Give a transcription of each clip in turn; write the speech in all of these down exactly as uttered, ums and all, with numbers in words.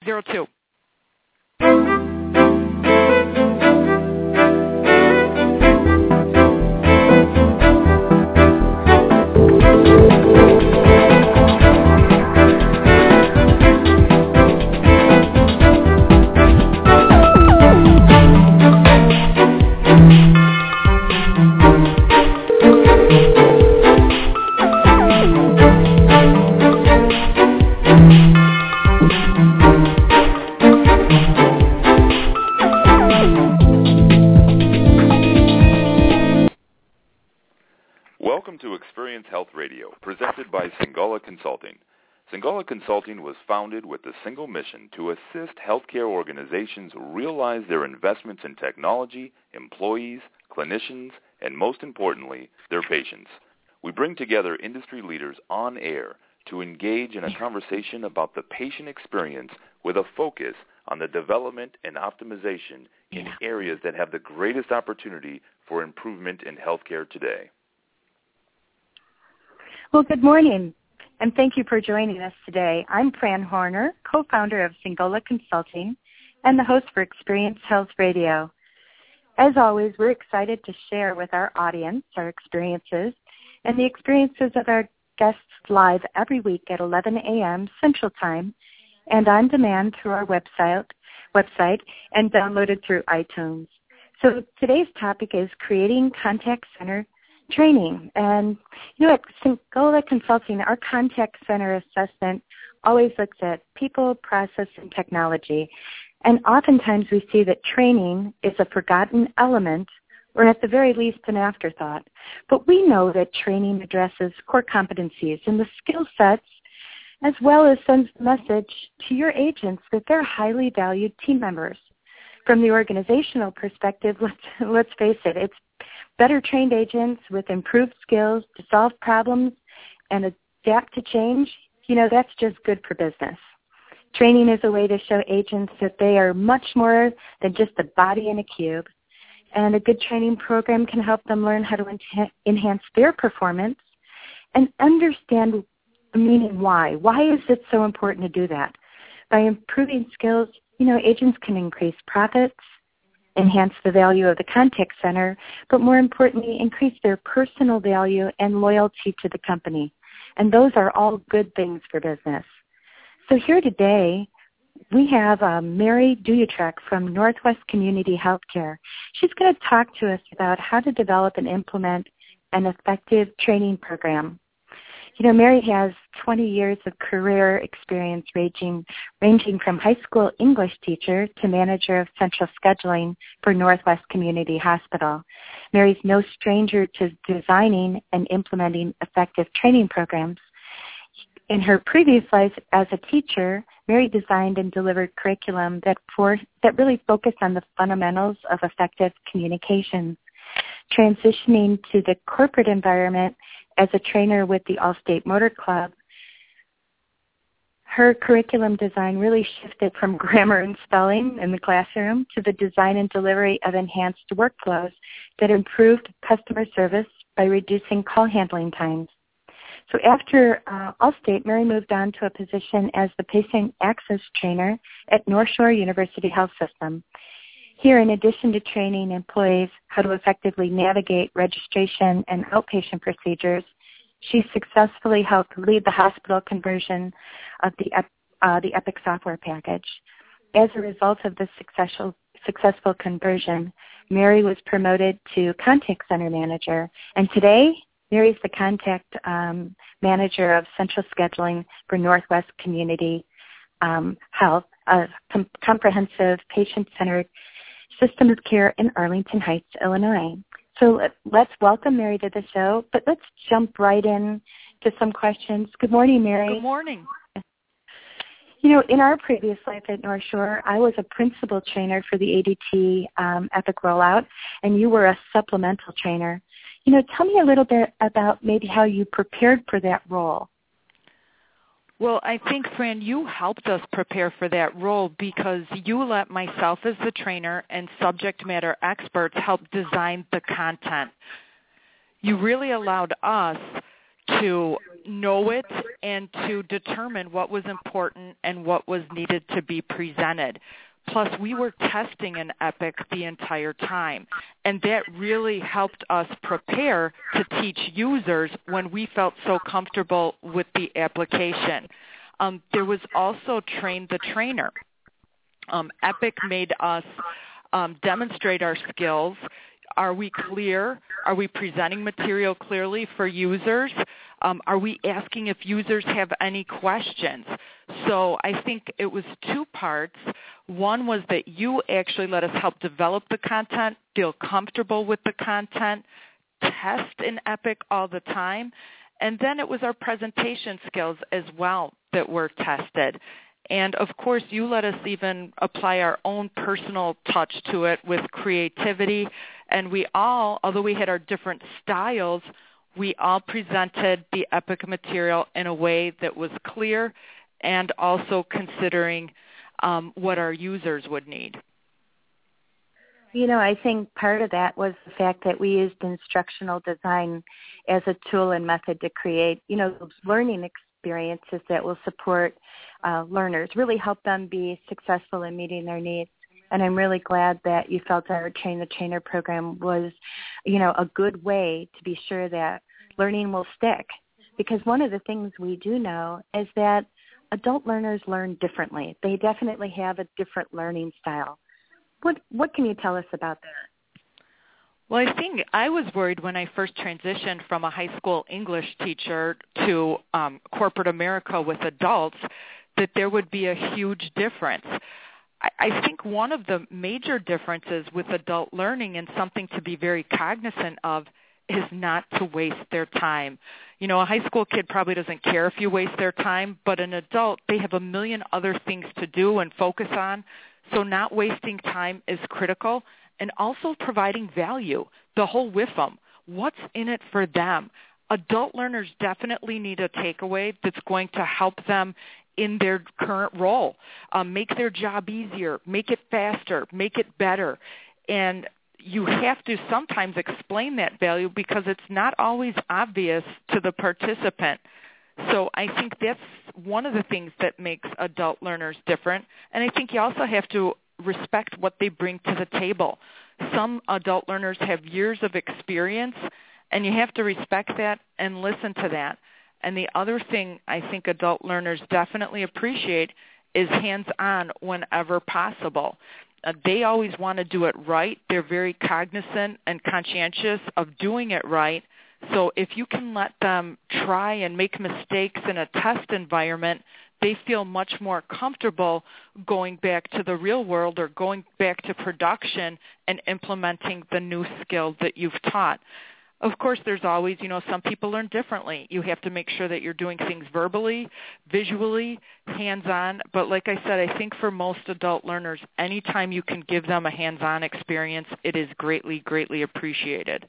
zero two. Welcome to Experience Health Radio, presented by Singola Consulting. Singola Consulting was founded with the single mission to assist healthcare organizations realize their investments in technology, employees, clinicians, and most importantly, their patients. We bring together industry leaders on air to engage in a conversation about the patient experience with a focus on the development and optimization in Yeah. areas that have the greatest opportunity for improvement in healthcare today. Well, good morning, and thank you for joining us today. I'm Fran Horner, co-founder of Singola Consulting and the host for Experience Health Radio. As always, we're excited to share with our audience our experiences and the experiences of our guests live every week at eleven a.m. Central Time and on demand through our website, website and downloaded through iTunes. So today's topic is creating contact center training. And, you know, at Singola Consulting, our contact center assessment always looks at people, process, and technology. And oftentimes we see that training is a forgotten element or at the very least an afterthought. But we know that training addresses core competencies and the skill sets as well as sends the message to your agents that they're highly valued team members. From the organizational perspective, let's, let's face it, it's better trained agents with improved skills to solve problems and adapt to change. You know, that's just good for business. Training is a way to show agents that they are much more than just a body in a cube. And a good training program can help them learn how to en- enhance their performance and understand the meaning why. Why is it so important to do that? By improving skills, you know, agents can increase profits, enhance the value of the contact center, but more importantly, increase their personal value and loyalty to the company. And those are all good things for business. So here today, we have uh, Mary Duyutrek from Northwest Community Healthcare. She's going to talk to us about how to develop and implement an effective training program. You know, Mary has twenty years of career experience ranging, ranging from high school English teacher to manager of central scheduling for Northwest Community Hospital. Mary's no stranger to designing and implementing effective training programs. In her previous life as a teacher, Mary designed and delivered curriculum that, for, that really focused on the fundamentals of effective communication. Transitioning to the corporate environment as a trainer with the Allstate Motor Club, her curriculum design really shifted from grammar and spelling in the classroom to the design and delivery of enhanced workflows that improved customer service by reducing call handling times. So after uh, Allstate, Mary moved on to a position as the patient access trainer at North Shore University Health System. Here, in addition to training employees how to effectively navigate registration and outpatient procedures, she successfully helped lead the hospital conversion of the, uh, the Epic software package. As a result of this successful, successful conversion, Mary was promoted to contact center manager, and today, Mary's the contact um, manager of central scheduling for Northwest Community um, Health, a com- comprehensive patient-centered system of care in Arlington Heights, Illinois. So let's welcome Mary to the show, but let's jump right in to some questions. Good morning, Mary. Good morning. You know, in our previous life at North Shore, I was a principal trainer for the A D T um, Epic rollout, and you were a supplemental trainer. You know, tell me a little bit about maybe how you prepared for that role. Well, I think, Fran, you helped us prepare for that role because you let myself as the trainer and subject matter experts help design the content. You really allowed us to know it and to determine what was important and what was needed to be presented. Plus, we were testing in Epic the entire time, and that really helped us prepare to teach users when we felt so comfortable with the application. Um, there was also Train the Trainer. Um, Epic made us um, demonstrate our skills. Are we clear? Are we presenting material clearly for users? Um, are we asking if users have any questions? So I think it was two parts. One was that you actually let us help develop the content, feel comfortable with the content, test in Epic all the time, and then it was our presentation skills as well that were tested. And, of course, you let us even apply our own personal touch to it with creativity. And we all, although we had our different styles, we all presented the Epic material in a way that was clear and also considering um, what our users would need. You know, I think part of that was the fact that we used instructional design as a tool and method to create, you know, those learning experiences that will support uh, learners, really help them be successful in meeting their needs. And I'm really glad that you felt our Train the Trainer program was, you know, a good way to be sure that learning will stick. Because one of the things we do know is that adult learners learn differently. They definitely have a different learning style. What what can you tell us about that? Well, I think I was worried when I first transitioned from a high school English teacher to um, corporate America with adults that there would be a huge difference. I, I think one of the major differences with adult learning and something to be very cognizant of is not to waste their time. You know, a high school kid probably doesn't care if you waste their time, but an adult, they have a million other things to do and focus on. So not wasting time is critical, and also providing value, the whole W I F M. What's in it for them? Adult learners definitely need a takeaway that's going to help them in their current role, um, make their job easier, make it faster, make it better. And you have to sometimes explain that value because it's not always obvious to the participant. So I think that's one of the things that makes adult learners different. And I think you also have to respect what they bring to the table. Some adult learners have years of experience, and you have to respect that and listen to that. And the other thing I think adult learners definitely appreciate is hands-on whenever possible. Uh, they always want to do it right. They're very cognizant and conscientious of doing it right. So if you can let them try and make mistakes in a test environment, they feel much more comfortable going back to the real world or going back to production and implementing the new skill that you've taught. Of course, there's always, you know, some people learn differently. You have to make sure that you're doing things verbally, visually, hands-on. But like I said, I think for most adult learners, anytime you can give them a hands-on experience, it is greatly, greatly appreciated.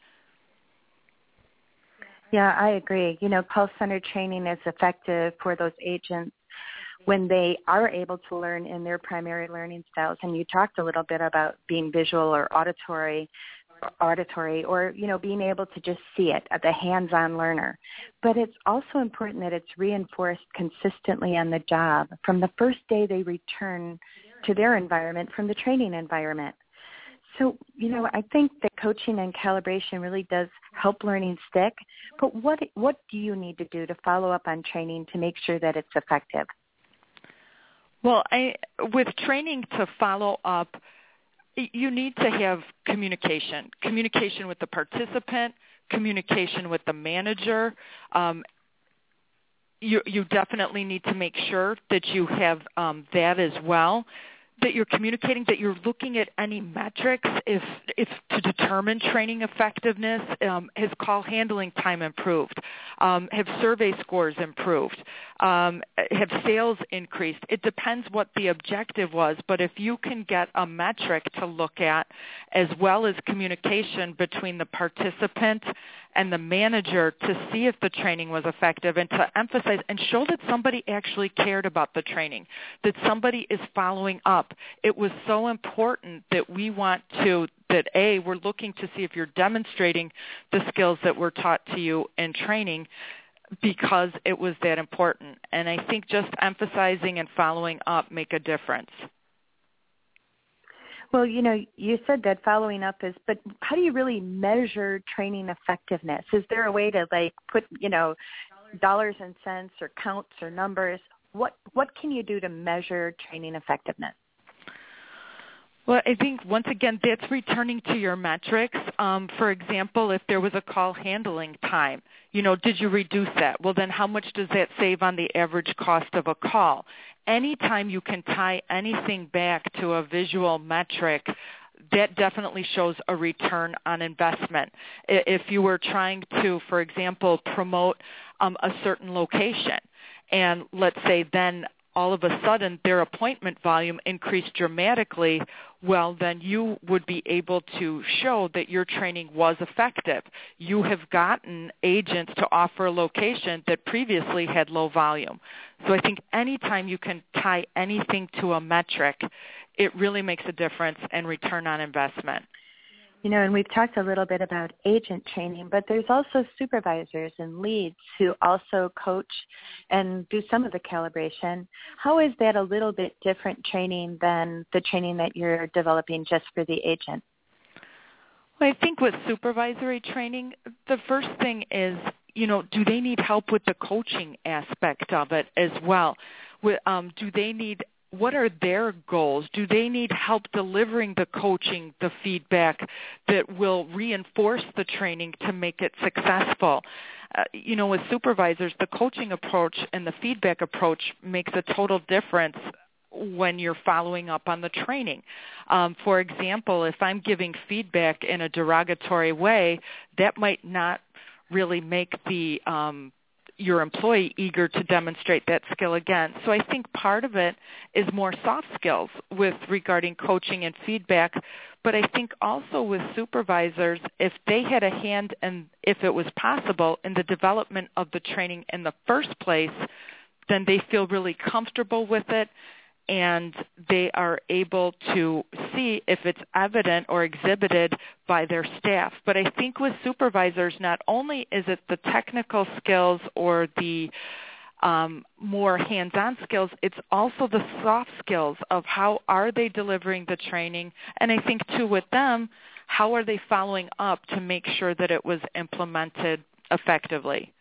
Yeah, I agree. You know, pulse-centered training is effective for those agents when they are able to learn in their primary learning styles. And you talked a little bit about being visual or auditory, auditory, or, you know, being able to just see it, the hands-on learner. But it's also important that it's reinforced consistently on the job from the first day they return to their environment from the training environment. So, you know, I think that coaching and calibration really does help learning stick. But what what do you need to do to follow up on training to make sure that it's effective? Well, I, with training to follow up, you need to have communication, communication with the participant, communication with the manager. Um, you, you definitely need to make sure that you have um, that as well, that you're communicating, that you're looking at any metrics if, if to determine training effectiveness. Um, has call handling time improved? Um, have survey scores improved? Um, have sales increased? It depends what the objective was, but if you can get a metric to look at as well as communication between the participant and the manager to see if the training was effective and to emphasize and show that somebody actually cared about the training, that somebody is following up. It was so important that we want to, that A, we're looking to see if you're demonstrating the skills that were taught to you in training, because it was that important. And I think just emphasizing and following up make a difference. Well, you know, you said that following up is, but how do you really measure training effectiveness? Is there a way to, like, put, you know, dollars and cents or counts or numbers? What what can you do to measure training effectiveness? Well, I think, once again, that's returning to your metrics. Um, for example, if there was a call handling time, you know, did you reduce that? Well, then how much does that save on the average cost of a call? Anytime you can tie anything back to a visual metric, that definitely shows a return on investment. If you were trying to, for example, promote um, a certain location, and let's say then all of a sudden their appointment volume increased dramatically, well, then you would be able to show that your training was effective. You have gotten agents to offer a location that previously had low volume. So I think anytime you can tie anything to a metric, it really makes a difference in return on investment. You know, and we've talked a little bit about agent training, but there's also supervisors and leads who also coach and do some of the calibration. How is that a little bit different training than the training that you're developing just for the agent? Well, I think with supervisory training, the first thing is, you know, do they need help with the coaching aspect of it as well? Um, do they need What are their goals? Do they need help delivering the coaching, the feedback that will reinforce the training to make it successful? Uh, you know, with supervisors, the coaching approach and the feedback approach makes a total difference when you're following up on the training. Um, for example, if I'm giving feedback in a derogatory way, that might not really make the um, your employee eager to demonstrate that skill again. So I think part of it is more soft skills with regarding coaching and feedback, but I think also with supervisors, if they had a hand and if it was possible in the development of the training in the first place, then they feel really comfortable with it and they are able to see if it's evident or exhibited by their staff. But I think with supervisors, not only is it the technical skills or the um, more hands-on skills, it's also the soft skills of how are they delivering the training. And I think, too, with them, how are they following up to make sure that it was implemented effectively?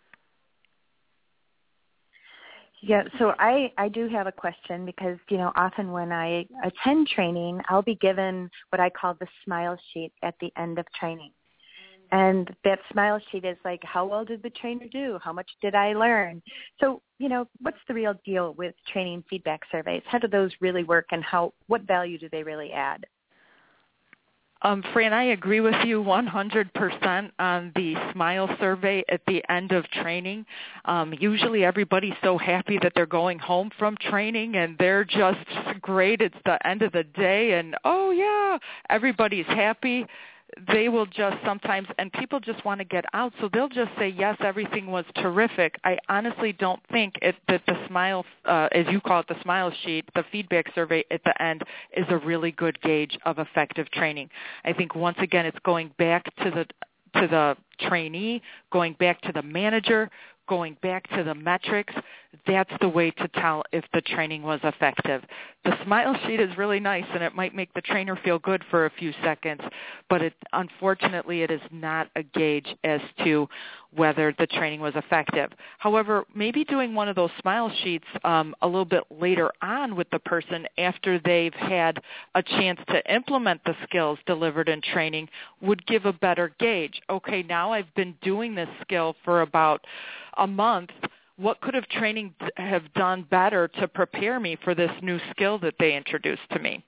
Yeah, so I, I do have a question because, you know, often when I attend training, I'll be given what I call the smile sheet at the end of training. And that smile sheet is like, how well did the trainer do? How much did I learn? So, you know, what's the real deal with training feedback surveys? How do those really work and how what value do they really add? Um, Fran, I agree with you one hundred percent on the SMILE survey at the end of training. Um, usually everybody's so happy that they're going home from training and they're just great. It's the end of the day and, oh, yeah, everybody's happy. They will just sometimes, and people just want to get out, so they'll just say, yes, everything was terrific. I honestly don't think it, that the SMILE, uh, as you call it, the SMILE sheet, the feedback survey at the end is a really good gauge of effective training. I think, once again, it's going back to the to the trainee, going back to the manager, going back to the metrics. That's the way to tell if the training was effective. The SMILE sheet is really nice, and it might make the trainer feel good for a few seconds, but it, unfortunately it is not a gauge as to whether the training was effective. However, maybe doing one of those SMILE sheets um, a little bit later on with the person after they've had a chance to implement the skills delivered in training would give a better gauge. Okay, now I've been doing this skill for about a month. What could have training have done better to prepare me for this new skill that they introduced to me?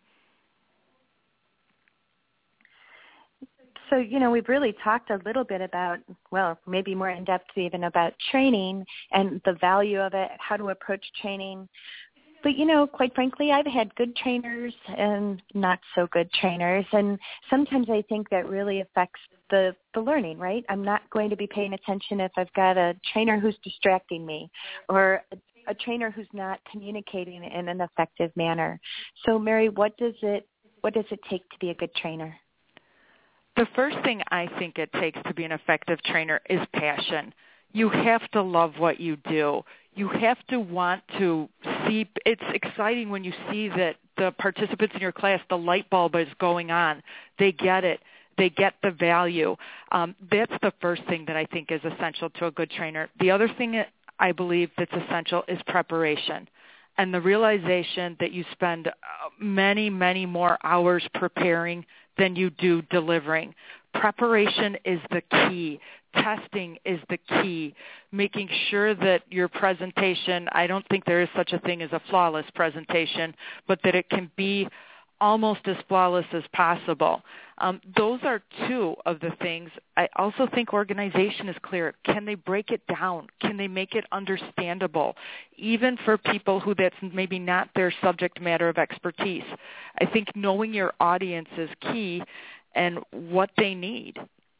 So, you know, we've really talked a little bit about, well, maybe more in depth even about training and the value of it, how to approach training. But, you know, quite frankly, I've had good trainers and not so good trainers. And sometimes I think that really affects the, the learning, right? I'm not going to be paying attention if I've got a trainer who's distracting me or a, a trainer who's not communicating in an effective manner. So, Mary, what does it what does it take to be a good trainer? The first thing I think it takes to be an effective trainer is passion. you have to love what you do. You have to want to see, it's exciting when you see that the participants in your class, the light bulb is going on. They get it. They get the value. Um, that's the first thing that I think is essential to a good trainer. The other thing that I believe that's essential is preparation, and the realization that you spend many, many more hours preparing than you do delivering. Preparation is the key. Testing is the key. Making sure that your presentation, I don't think there is such a thing as a flawless presentation, but that it can be almost as flawless as possible. Um, those are two of the things. I also think organization is clear. Can they break it down? Can they make it understandable, even for people who that's maybe not their subject matter of expertise? I think knowing your audience is key and what they need.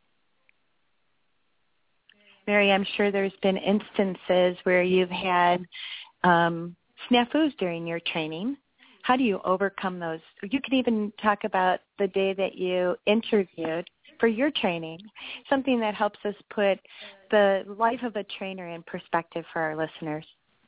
Mary, I'm sure there's been instances where you've had um, snafus during your training. How do you overcome those? You can even talk about the day that you interviewed for your training, something that helps us put the life of a trainer in perspective for our listeners.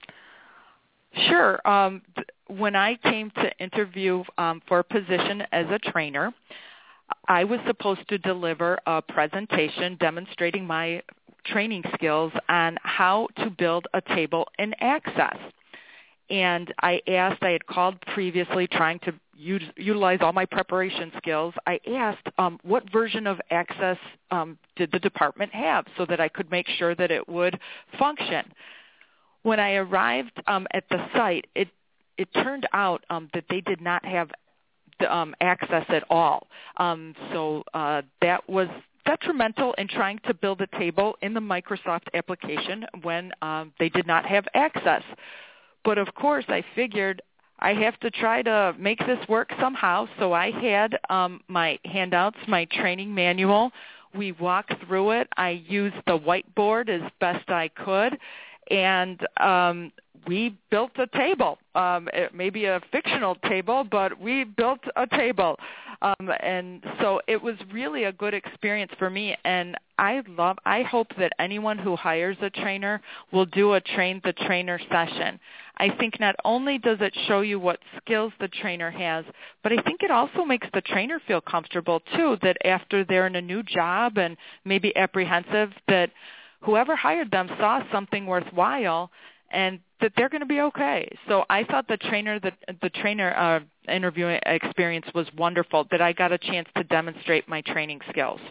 Sure. Um, th- when I came to interview um, for a position as a trainer, I was supposed to deliver a presentation demonstrating my training skills on how to build a table in Access. And I asked, I had called previously trying to use, utilize all my preparation skills. I asked um, what version of Access um, did the department have so that I could make sure that it would function. When I arrived um, at the site, it, it turned out um, that they did not have the, um, Access at all. Um, so uh, that was detrimental in trying to build a table in the Microsoft application when um, they did not have Access. But of course, I figured I have to try to make this work somehow. So I had um, my handouts, my training manual. We walked through it. I used the whiteboard as best I could, and um, we built a table. Um, it may be a fictional table, but we built a table. Um, and so it was really a good experience for me. And I love, I hope that anyone who hires a trainer will do a train the trainer session. I think not only does it show you what skills the trainer has, but I think it also makes the trainer feel comfortable too, that after they're in a new job and maybe apprehensive, that whoever hired them saw something worthwhile and that they're going to be okay. So I thought the trainer, the, the trainer uh, interview experience was wonderful, that I got a chance to demonstrate my training skills.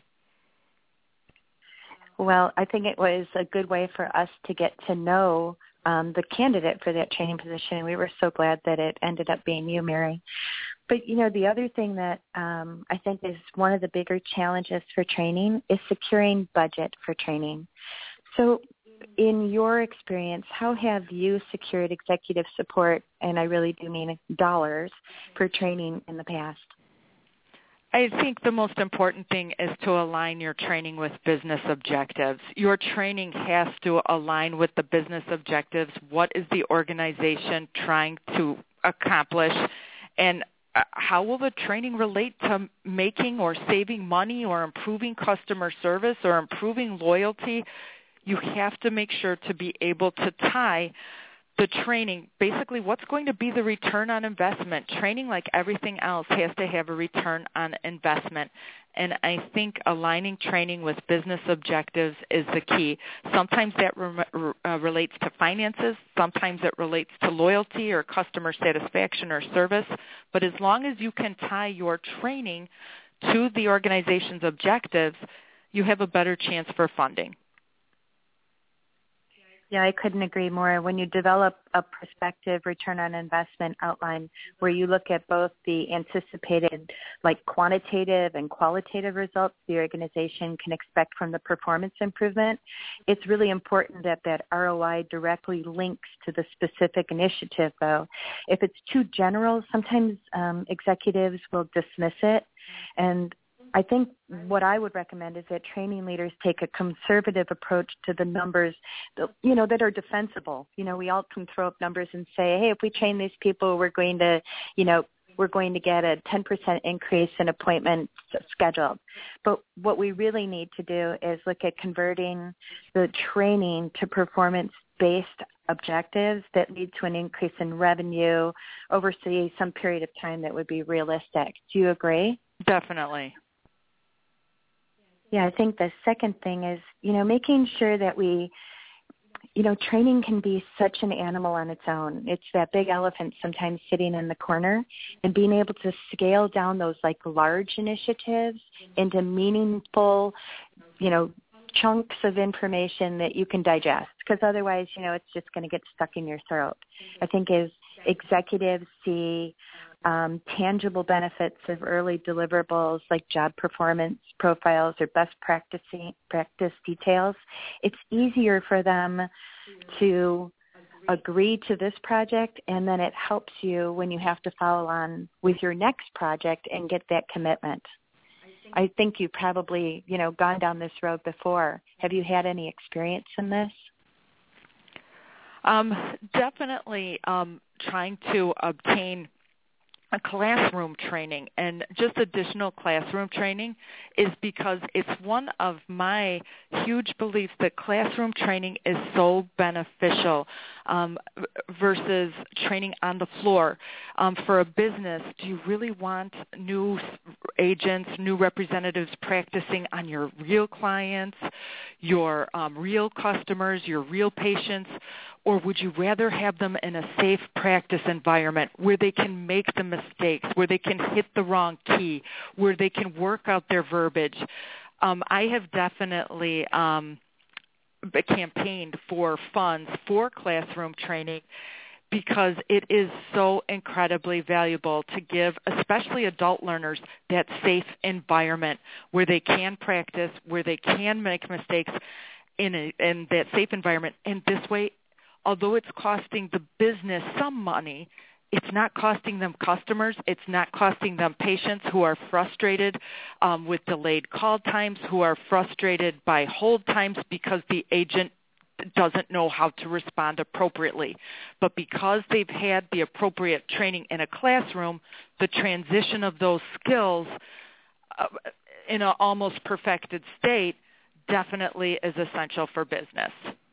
Well, I think it was a good way for us to get to know um, the candidate for that training position, and we were so glad that it ended up being you, Mary. But, you know, the other thing that um, I think is one of the bigger challenges for training is securing budget for training. So in your experience, how have you secured executive support, and I really do mean dollars, for training in the past? I think the most important thing is to align your training with business objectives. Your training has to align with the business objectives. What is the organization trying to accomplish? And how will the training relate to making or saving money or improving customer service or improving loyalty? You have to make sure to be able to tie the training, basically what's going to be the return on investment. Training, like everything else, has to have a return on investment. And I think aligning training with business objectives is the key. Sometimes that re- uh, relates to finances. Sometimes it relates to loyalty or customer satisfaction or service. But as long as you can tie your training to the organization's objectives, you have a better chance for funding. Yeah, I couldn't agree more. When you develop a prospective return on investment outline where you look at both the anticipated, like quantitative and qualitative results the organization can expect from the performance improvement, it's really important that that R O I directly links to the specific initiative, though. If it's too general, sometimes um, executives will dismiss it, and I think what I would recommend is that training leaders take a conservative approach to the numbers, you know, that are defensible. You know, we all can throw up numbers and say, hey, if we train these people, we're going to, you know, we're going to get a ten percent increase in appointments scheduled. But what we really need to do is look at converting the training to performance-based objectives that lead to an increase in revenue over, say, some period of time that would be realistic. Do you agree? Definitely. Yeah, I think the second thing is, you know, making sure that we, you know, training can be such an animal on its own. It's that big elephant sometimes sitting in the corner, and being able to scale down those like large initiatives into meaningful, you know, chunks of information that you can digest, because otherwise, you know, it's just going to get stuck in your throat. I think as executives see um, tangible benefits of early deliverables like job performance profiles or best practice practice details, it's easier for them to agree to this project, and then it helps you when you have to follow on with your next project and get that commitment. I think you've probably, you know, gone down this road before. Have you had any experience in this? Um, definitely um, trying to obtain a classroom training, and just additional classroom training is because it's one of my huge beliefs that classroom training is so beneficial um, versus training on the floor. Um, for a business, do you really want new agents, new representatives practicing on your real clients, your um, real customers, your real patients? Or would you rather have them in a safe practice environment where they can make the mistakes, where they can hit the wrong key, where they can work out their verbiage? Um, I have definitely um, campaigned for funds for classroom training because it is so incredibly valuable to give, especially adult learners, that safe environment where they can practice, where they can make mistakes in, a, in that safe environment. And this way, although it's costing the business some money, it's not costing them customers. It's not costing them patients who are frustrated um, with delayed call times, who are frustrated by hold times because the agent doesn't know how to respond appropriately. But because they've had the appropriate training in a classroom, the transition of those skills uh, in an almost perfected state definitely is essential for business.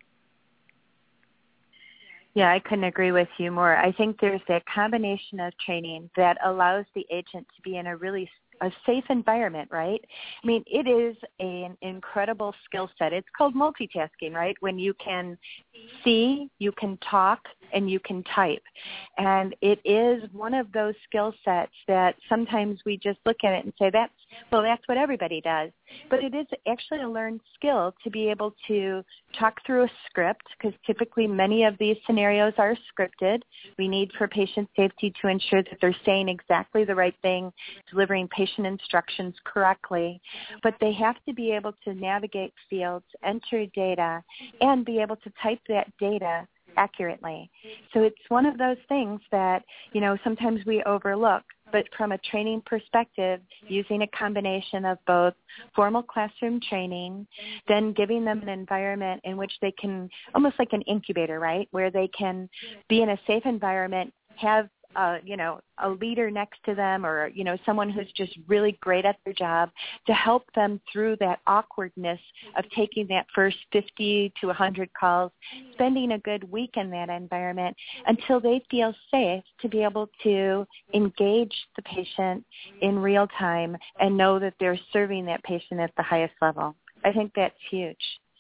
Yeah, I couldn't agree with you more. I think there's that combination of training that allows the agent to be in a really a safe environment, right? I mean, it is an incredible skill set. It's called multitasking, right? When you can see, you can talk, and you can type. And it is one of those skill sets that sometimes we just look at it and say, that's, well, that's what everybody does. But it is actually a learned skill to be able to talk through a script, because typically many of these scenarios are scripted. We need for patient safety to ensure that they're saying exactly the right thing, delivering patient instructions correctly. But they have to be able to navigate fields, enter data, and be able to type that data accurately. So it's one of those things that, you know, sometimes we overlook. But from a training perspective, using a combination of both formal classroom training, then giving them an environment in which they can, almost like an incubator, right, where they can be in a safe environment, have Uh, you know, a leader next to them, or, you know, someone who's just really great at their job to help them through that awkwardness of taking that first fifty to one hundred calls, spending a good week in that environment until they feel safe to be able to engage the patient in real time and know that they're serving that patient at the highest level. I think that's huge.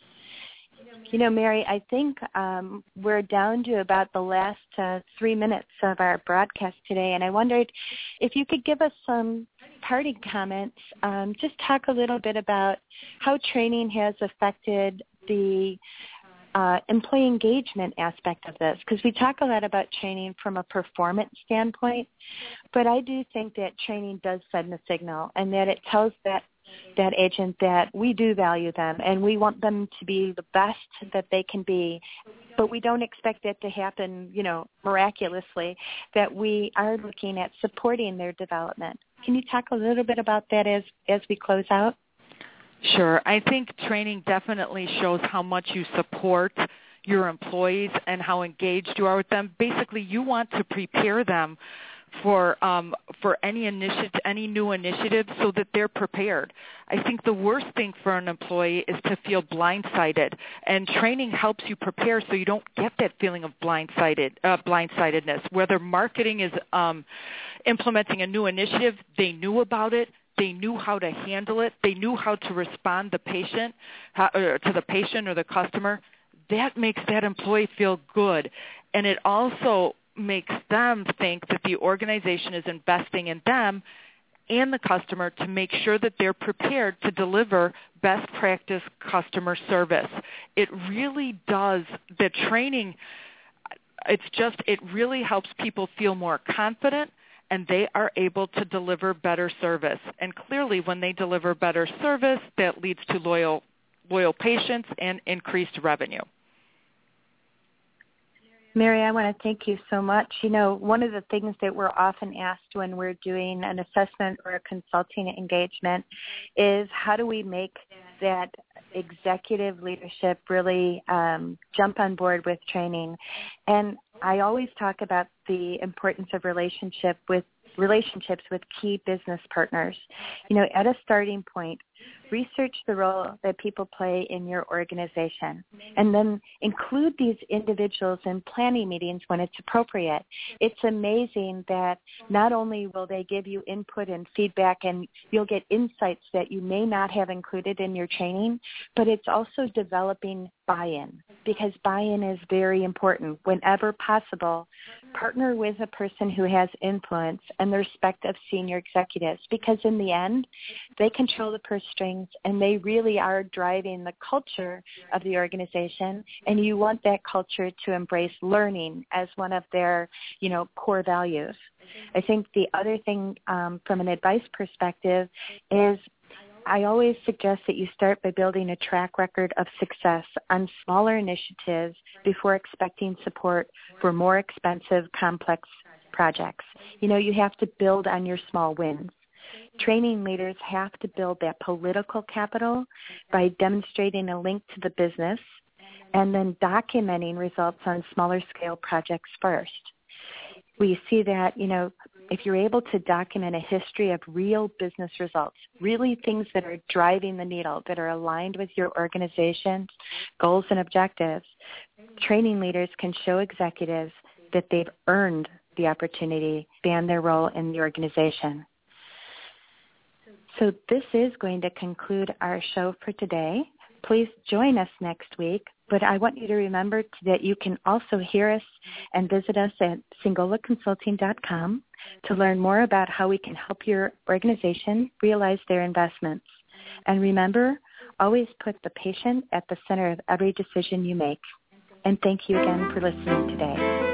You know, Mary, I think um, we're down to about the last uh, three minutes of our broadcast today, and I wondered if you could give us some parting comments, um, just talk a little bit about how training has affected the uh, employee engagement aspect of this, because we talk a lot about training from a performance standpoint, but I do think that training does send a signal, and that it tells that that agent that we do value them and we want them to be the best that they can be, but we don't expect it to happen, you know, miraculously, that we are looking at supporting their development. Can you talk a little bit about that as, as we close out? Sure. I think training definitely shows how much you support your employees and how engaged you are with them. Basically, you want to prepare them for um, for any initiative, any new initiative, so that they're prepared. I think the worst thing for an employee is to feel blindsided, and training helps you prepare so you don't get that feeling of blindsided, uh, blindsidedness. Whether marketing is um, implementing a new initiative, they knew about it. They knew how to handle it. They knew how to respond the patient, how, or to the patient or the customer. That makes that employee feel good. And it also makes them think that the organization is investing in them and the customer to make sure that they're prepared to deliver best practice customer service. It really does, the training, it's just, it really helps people feel more confident, and they are able to deliver better service. And clearly, when they deliver better service, that leads to loyal loyal patients and increased revenue. Mary, I want to thank you so much. You know, one of the things that we're often asked when we're doing an assessment or a consulting engagement is how do we make that executive leadership really um, jump on board with training. And I always talk about the importance of relationship with relationships with key business partners. You know, at a starting point, research the role that people play in your organization, and then include these individuals in planning meetings when it's appropriate. It's amazing that not only will they give you input and feedback, and you'll get insights that you may not have included in your training, but it's also developing buy-in, because buy-in is very important. Whenever possible, partner with a person who has influence and the respect of senior executives, because in the end, they control the purse strings, and they really are driving the culture of the organization, and you want that culture to embrace learning as one of their, you know, core values. I think the other thing um, from an advice perspective is I always suggest that you start by building a track record of success on smaller initiatives before expecting support for more expensive, complex projects. You know, you have to build on your small wins. Training leaders have to build that political capital by demonstrating a link to the business and then documenting results on smaller scale projects first. We see that, you know, if you're able to document a history of real business results, really things that are driving the needle, that are aligned with your organization's goals and objectives, training leaders can show executives that they've earned the opportunity to expand their role in the organization. So this is going to conclude our show for today. Please join us next week, but I want you to remember that you can also hear us and visit us at singola consulting dot com to learn more about how we can help your organization realize their investments. And remember, always put the patient at the center of every decision you make. And thank you again for listening today.